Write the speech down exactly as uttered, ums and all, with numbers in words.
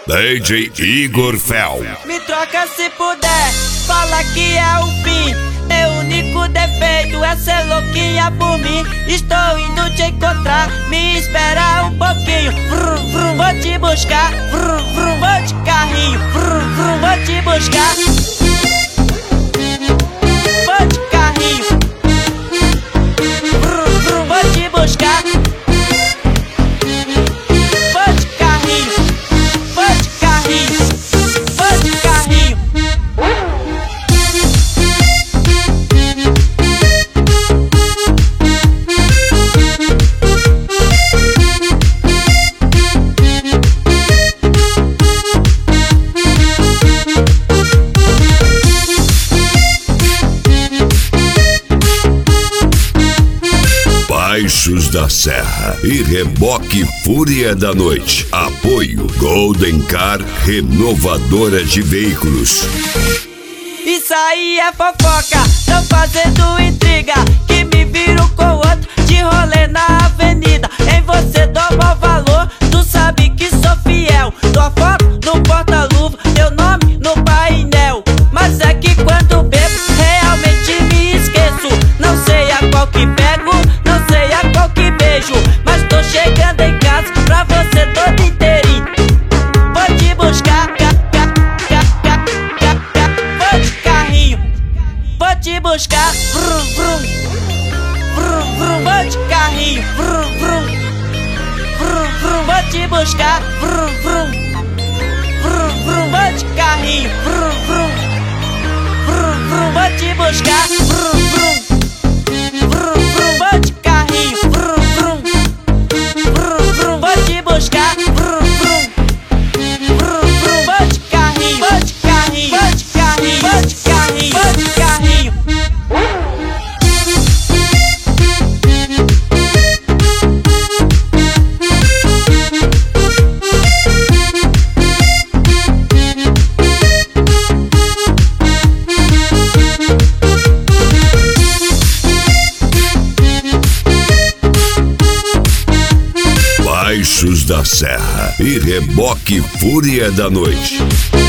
D J Igor Fel. Me troca se puder, fala que é o fim. Meu único defeito é ser louquinha por mim. Estou indo te encontrar, me espera um pouquinho. Vrum, vrum, vou te buscar, vrum, vrum, vou de carrinho. Vrum, vrum, vou te buscar. Vou de carrinho. Vrum, vrum, vou te buscar. Vou de carrinho. Vou de carrinho. Vou de carrinho. Baixos da Serra e Reboque Fúria da Noite. Apoio Golden Car, renovadora de veículos. Isso aí é fofoca, tão fazendo intriga, que me viro com outro de rolê na avenida. Em você dou mau valor, tu sabe que sou fiel. Tua foto no porta-luva, teu nome no painel. Mas é que quando bebo, realmente me esqueço. Não sei a qual que pego, não sei a qual que beijo, mas tô chegando em casa pra você todo inteirinho. Vou te buscar, vou de carrinho. Vou te buscar, vrum, vrum, vrum, vrum, vou de carrinho. Vrum, vrum, vrum, vrum, vou te buscar, vrum, vrum, vrum, vrum, vou de carrinho. Vrum, vrum, vrum, vrum, vou te buscar, vrum, vrum, vrum, vrum, vou de carrinho. Vrum, vrum, vrum, vrum, vou te buscar, vrum, vrum, vrum, vrum, vou de carrinho. Vou de carrinho, vou de carrinho, vou de carrinho, vou de carrinho. Baixos da Serra e Reboque Fúria da Noite.